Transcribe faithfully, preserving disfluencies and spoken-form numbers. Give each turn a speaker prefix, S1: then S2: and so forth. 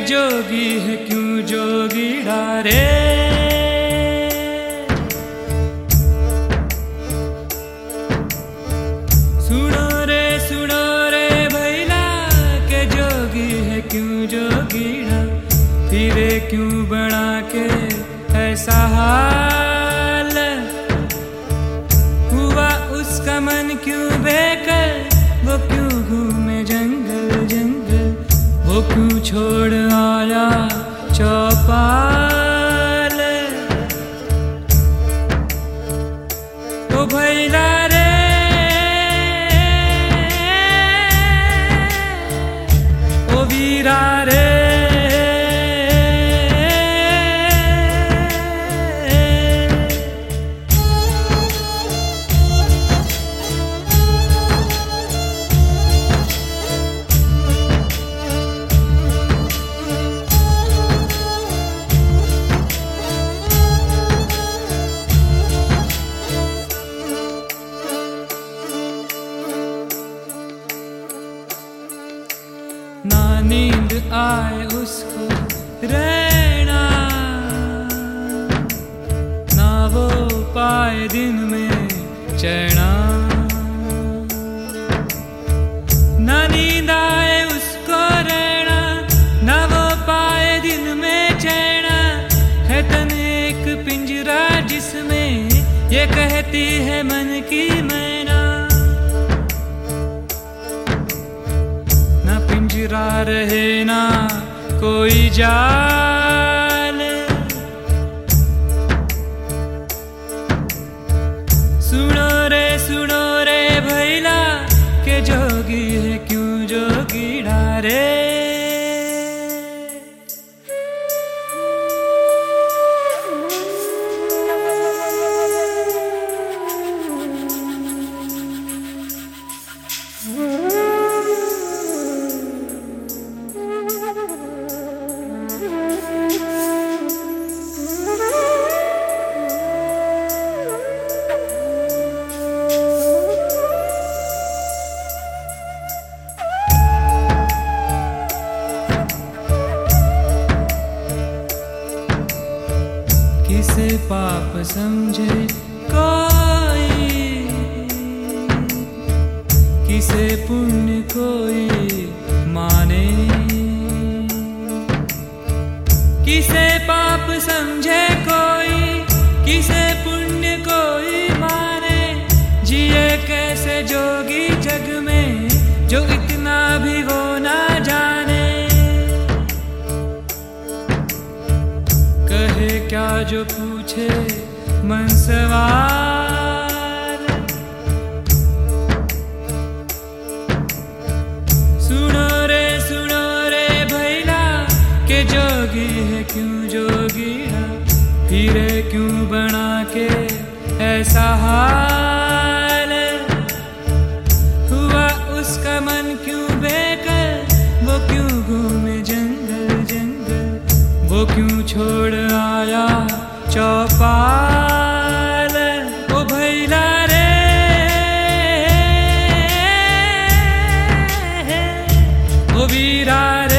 S1: जोगी है क्यों जोगी डारे। सुनो रे सुनो रे भैला के जोगी है क्यों जोगी डा, फिरे क्यों बना के ऐसा हाल। हुआ उसका मन क्यों बेकर, वो क्यों घूमे जंगल जंगल, वो क्यों छोड़ आया चौपाल। ओ भैला रे ओ वीरा रे, ना नींद आए उसको रहना, ना वो पाए दिन में चैना। ना नींद आए उसको रहना, ना वो पाए दिन में चैना। है तन एक पिंजरा जिसमें ये कहती है मन की मैना। पिंजरा रहे ना कोई जाल, सुनो रे सुनो रे भैला के जोगी है क्यों जोगी डारे। किसे पाप समझे कोई, किसे पुण्य कोई माने। किसे पाप समझे कोई, किसे पुण्य कोई माने। जिए कैसे जोगी जग में जो इतना भी वो ना जाने। कहे क्या जो पूछे मन सवाल, सुनो रे सुनो रे भैला के जोगी है क्यों जोगी है, फिरे क्यों बना के ऐसा हाल। हुआ उसका मन क्यों बेकर, वो क्यों घूमे जंगल जंगल, वो क्यों छोड़ आया चौपाल। ओ भैला रे ओ वीरा रे।